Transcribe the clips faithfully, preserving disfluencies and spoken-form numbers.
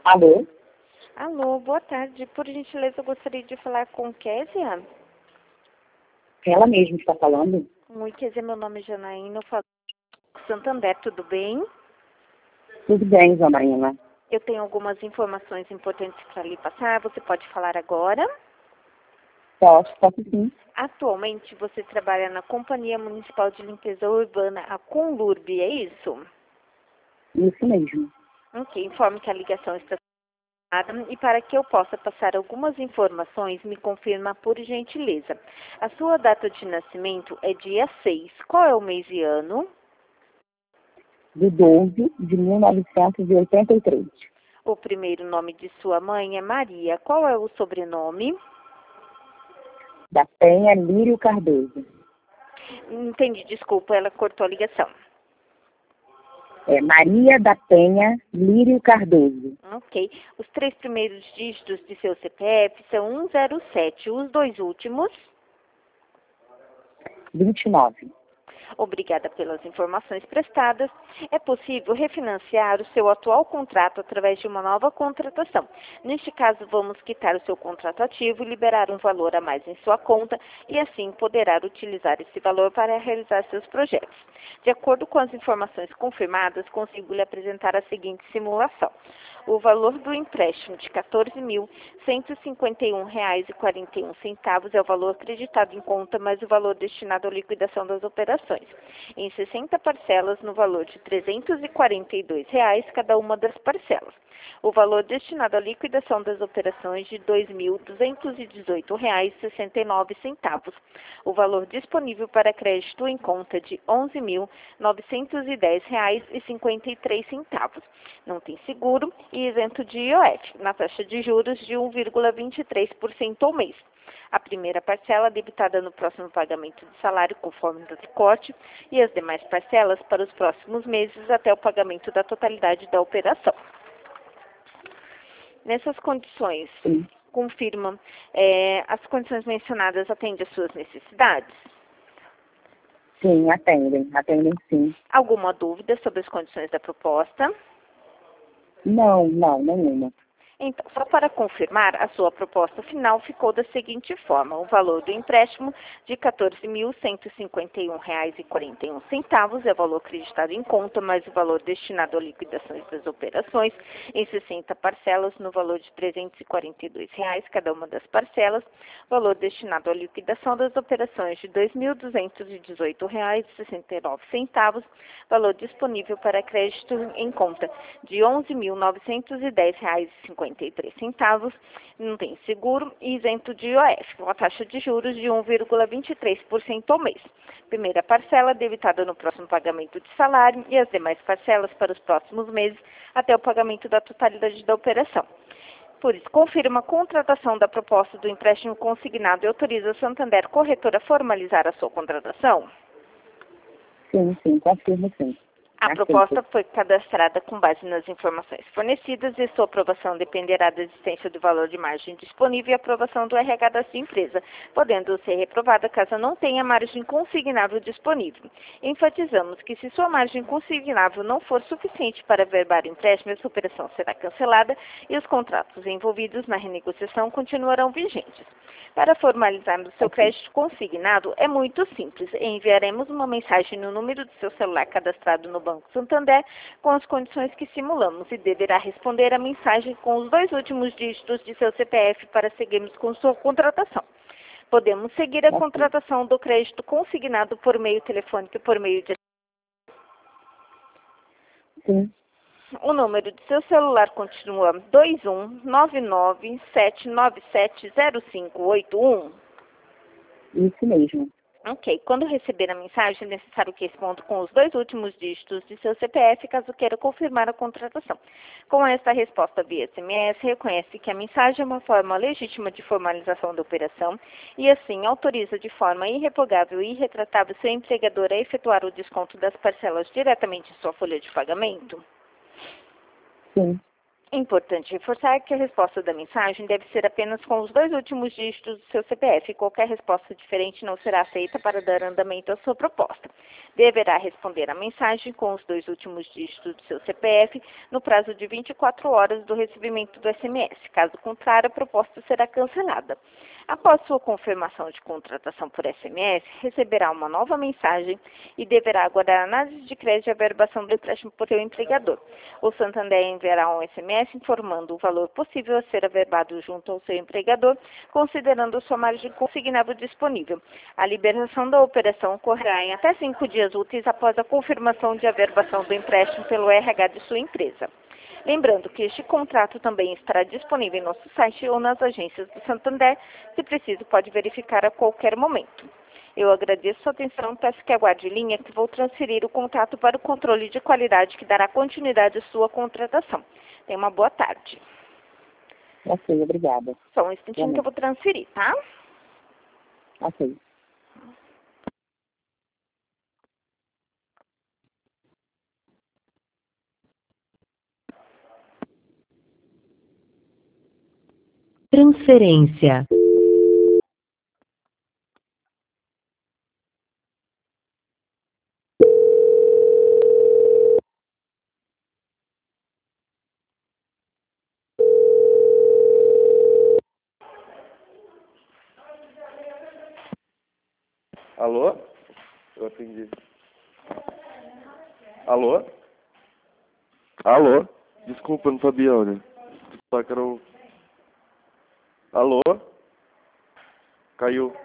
Alô? Alô, boa tarde. Por gentileza, eu gostaria de falar com Kézia. Ela mesma está falando? Oi, Kézia, meu nome é Janaína, eu falo com Santander, tudo bem? Tudo bem, Janaína. Eu tenho algumas informações importantes para lhe passar, você pode falar agora? Posso, posso sim. Atualmente, você trabalha na Companhia Municipal de Limpeza Urbana, a Conlurb, é isso? Isso mesmo. Ok, informe que a ligação está e para que eu possa passar algumas informações, me confirma por gentileza. A sua data de nascimento é dia seis. Qual é o mês e ano? De doze de mil novecentos e oitenta e três. O primeiro nome de sua mãe é Maria. Qual é o sobrenome? Da Penha Lírio Cardoso. Entendi, desculpa, ela cortou a ligação. É Maria da Penha Lírio Cardoso. Ok. Os três primeiros dígitos de seu C P F são cento e sete. Os dois últimos? vinte e nove. Obrigada pelas informações prestadas. É possível refinanciar o seu atual contrato através de uma nova contratação. Neste caso, vamos quitar o seu contrato ativo e liberar um valor a mais em sua conta e assim poderá utilizar esse valor para realizar seus projetos. De acordo com as informações confirmadas, consigo lhe apresentar a seguinte simulação. O valor do empréstimo de quatorze mil cento e cinquenta e um reais e quarenta e um centavos é o valor acreditado em conta, mais o valor destinado à liquidação das operações, em sessenta parcelas no valor de trezentos e quarenta e dois reais cada uma das parcelas. O valor destinado à liquidação das operações de dois mil duzentos e dezoito reais e sessenta e nove centavos. O valor disponível para crédito em conta de onze mil novecentos e dez reais e cinquenta e três centavos. Não tem seguro e isento de I O F, na taxa de juros de um vírgula vinte e três por cento ao mês. A primeira parcela debitada no próximo pagamento de salário, conforme do corte, e as demais parcelas para os próximos meses até o pagamento da totalidade da operação. Nessas condições, Sim. confirma, é, as condições mencionadas atendem às suas necessidades? Sim, atendem. Atendem sim. Alguma dúvida sobre as condições da proposta? Não, não, nenhuma. Então, só para confirmar, a sua proposta final ficou da seguinte forma. O valor do empréstimo de quatorze mil cento e cinquenta e um reais e quarenta e um centavos é o valor acreditado em conta, mais o valor destinado à liquidação das operações em sessenta parcelas no valor de trezentos e quarenta e dois reais cada uma das parcelas, valor destinado à liquidação das operações de dois mil duzentos e dezoito reais e sessenta e nove centavos, valor disponível para crédito em conta de onze mil novecentos e dez reais e cinquenta e três centavos, não tem seguro e isento de I O F, com a taxa de juros de um vírgula vinte e três por cento ao mês. Primeira parcela debitada no próximo pagamento de salário e as demais parcelas para os próximos meses até o pagamento da totalidade da operação. Por isso, confirma a contratação da proposta do empréstimo consignado e autoriza a Santander Corretora a formalizar a sua contratação? Sim, sim, confirmo sim. A Aceito. proposta foi cadastrada com base nas informações fornecidas e sua aprovação dependerá da existência do valor de margem disponível e aprovação do R H da sua empresa, podendo ser reprovada caso não tenha margem consignável disponível. Enfatizamos que se sua margem consignável não for suficiente para verbar o empréstimo, essa operação será cancelada e os contratos envolvidos na renegociação continuarão vigentes. Para formalizarmos o seu crédito consignado, é muito simples. Enviaremos uma mensagem no número do seu celular cadastrado no Banco Santander com as condições que simulamos e deverá responder a mensagem com os dois últimos dígitos de seu C P F para seguirmos com sua contratação. Podemos seguir a contratação do crédito consignado por meio telefônico e por meio de... Sim. O número de seu celular continua dois um nove nove sete nove sete zero cinco oito um. Isso mesmo. Ok. Quando receber a mensagem, é necessário que responda com os dois últimos dígitos de seu C P F, caso queira confirmar a contratação. Com esta resposta via S M S, reconhece que a mensagem é uma forma legítima de formalização da operação e, assim, autoriza de forma irrevogável e irretratável seu empregador a efetuar o desconto das parcelas diretamente em sua folha de pagamento? Sim. É importante reforçar que a resposta da mensagem deve ser apenas com os dois últimos dígitos do seu C P F. Qualquer resposta diferente não será aceita para dar andamento à sua proposta. Deverá responder à mensagem com os dois últimos dígitos do seu C P F no prazo de vinte e quatro horas do recebimento do S M S. Caso contrário, a proposta será cancelada. Após sua confirmação de contratação por S M S, receberá uma nova mensagem e deverá aguardar a análise de crédito e averbação do empréstimo por seu empregador. O Santander enviará um S M S informando o valor possível a ser averbado junto ao seu empregador, considerando sua margem consignável disponível. A liberação da operação ocorrerá em até cinco dias úteis após a confirmação de averbação do empréstimo pelo R H de sua empresa. Lembrando que este contrato também estará disponível em nosso site ou nas agências do Santander. Se preciso, pode verificar a qualquer momento. Eu agradeço sua atenção e peço que aguarde em linha que vou transferir o contato para o controle de qualidade que dará continuidade à sua contratação. Tenha uma boa tarde. Ok, obrigada. Só um instantinho que eu vou transferir, tá? Ok. Transferência. Alô? Eu atendi. Alô? Alô? Desculpa, eu não sabia, olha. Só que era o... Alô? Caiu.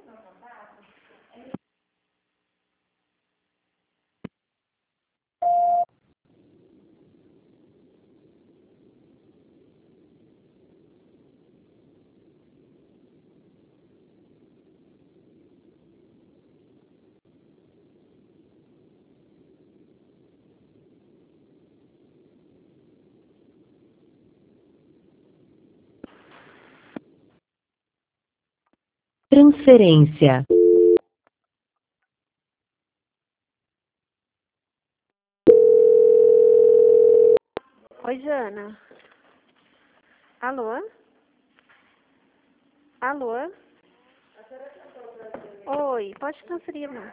Transferência. Oi, Jana. Alô? Alô? Oi, pode transferir, não?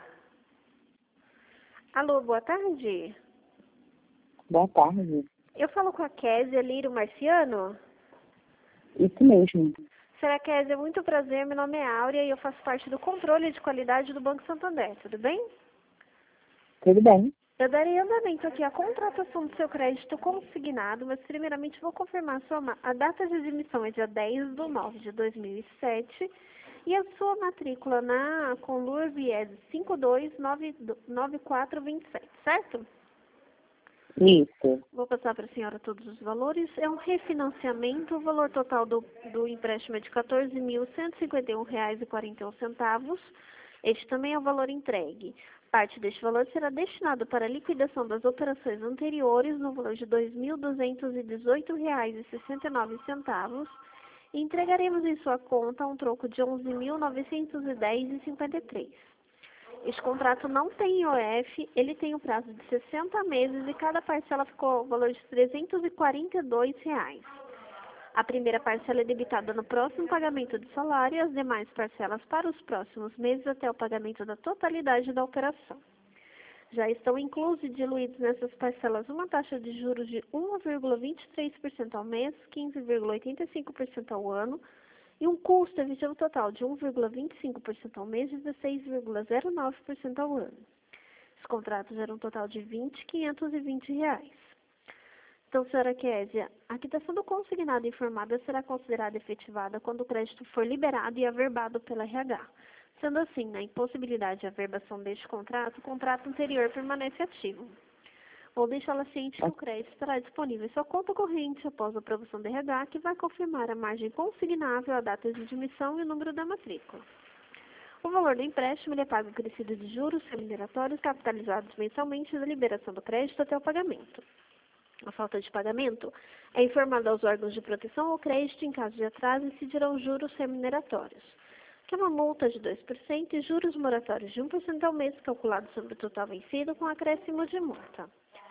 Alô, boa tarde. Boa tarde. Eu falo com a Kézia Lírio Marciano. Isso mesmo. Senhora Kézia, muito prazer. Meu nome é Áurea e eu faço parte do controle de qualidade do Banco Santander. Tudo bem? Tudo bem. Eu darei andamento aqui à contratação do seu crédito consignado, mas primeiramente vou confirmar a, sua, ma- a data de admissão é dia dez de nove de dois mil e sete e a sua matrícula na Conlur Viés cinco dois nove quatro dois sete, certo? Isso. Vou passar para a senhora todos os valores. É um refinanciamento, o valor total do, do empréstimo é de quatorze mil cento e cinquenta e um reais e quarenta e um centavos. Este também é o valor entregue. Parte deste valor será destinado para a liquidação das operações anteriores no valor de dois mil duzentos e dezoito reais e sessenta e nove centavos. E entregaremos em sua conta um troco de onze mil novecentos e dez reais e cinquenta e três centavos. Este contrato não tem I O F, ele tem um prazo de sessenta meses e cada parcela ficou o valor de trezentos e quarenta e dois reais. A primeira parcela é debitada no próximo pagamento de salário e as demais parcelas para os próximos meses até o pagamento da totalidade da operação. Já estão inclusos e diluídos nessas parcelas uma taxa de juros de um vírgula vinte e três por cento ao mês, quinze vírgula oitenta e cinco por cento ao ano, e um custo efetivo total de um vírgula vinte e cinco por cento ao mês e dezesseis vírgula zero nove por cento ao ano. Esse contrato gera um total de vinte mil quinhentos e vinte reais. Então, senhora Kézia, a quitação do consignado informada será considerada efetivada quando o crédito for liberado e averbado pela R H. Sendo assim, na impossibilidade de averbação deste contrato, o contrato anterior permanece ativo. Ou deixá-la ciente que o crédito estará disponível em sua conta corrente após a aprovação da R H, que vai confirmar a margem consignável, a data de admissão e o número da matrícula. O valor do empréstimo ele é pago acrescido de juros remuneratórios capitalizados mensalmente da liberação do crédito até o pagamento. A falta de pagamento é informada aos órgãos de proteção ao crédito em caso de atraso e incidirão juros remuneratórios, que é uma multa de dois por cento e juros moratórios de um por cento ao mês calculados sobre o total vencido com acréscimo de multa.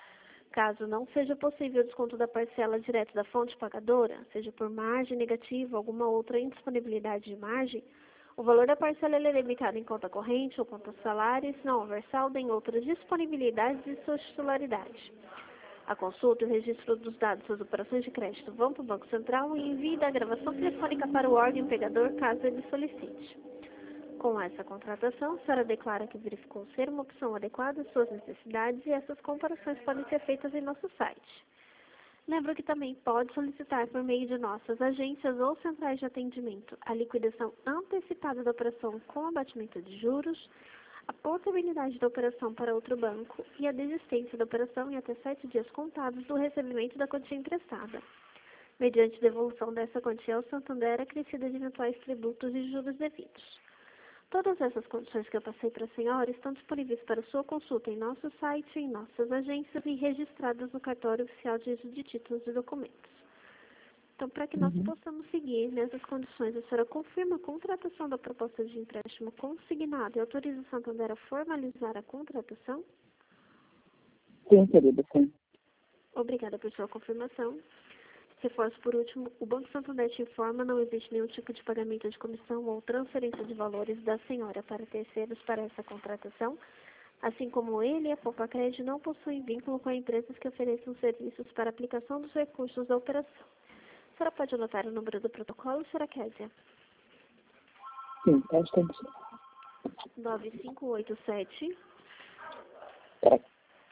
Caso não seja possível o desconto da parcela direto da fonte pagadora, seja por margem negativa ou alguma outra indisponibilidade de margem, o valor da parcela é limitado em conta corrente ou conta salário, se não houver saldo em outras disponibilidades de sua titularidade. A consulta e o registro dos dados das operações de crédito vão para o Banco Central e envie da gravação telefônica para o órgão empregador caso ele solicite. Com essa contratação, a senhora declara que verificou ser uma opção adequada às suas necessidades e essas comparações podem ser feitas em nosso site. Lembro que também pode solicitar por meio de nossas agências ou centrais de atendimento a liquidação antecipada da operação com abatimento de juros, a possibilidade da operação para outro banco e a desistência da operação em até sete dias contados do recebimento da quantia emprestada. Mediante devolução dessa quantia ao Santander acrescida de eventuais tributos e juros devidos. Todas essas condições que eu passei para a senhora estão disponíveis para sua consulta em nosso site, em nossas agências e registradas no cartório oficial de uso de títulos e documentos. Então, para que nós Uhum. possamos seguir nessas condições, a senhora confirma a contratação da proposta de empréstimo consignado e autoriza o Santander a formalizar a contratação? Sim, querida, sim. Obrigada por sua confirmação. Reforço por último, o Banco Santander te informa não existe nenhum tipo de pagamento de comissão ou transferência de valores da senhora para terceiros para essa contratação, assim como ele e a Poupa-Crédito não possuem vínculo com empresas que ofereçam serviços para aplicação dos recursos da operação. A senhora pode anotar o número do protocolo, senhora Kézia? Sim, presta atenção. nove cinco oito sete. Peraí.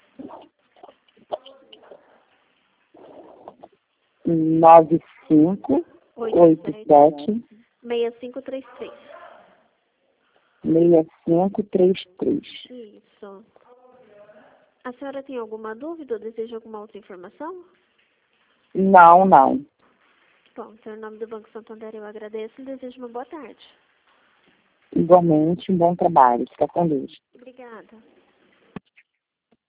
nove cinco oito sete seis cinco três três. seis cinco três três. Isso. A senhora tem alguma dúvida ou deseja alguma outra informação? Não, não. Bom, então, em nome do Banco Santander eu agradeço e desejo uma boa tarde. Igualmente, um bom trabalho. Fica com Deus. Obrigada.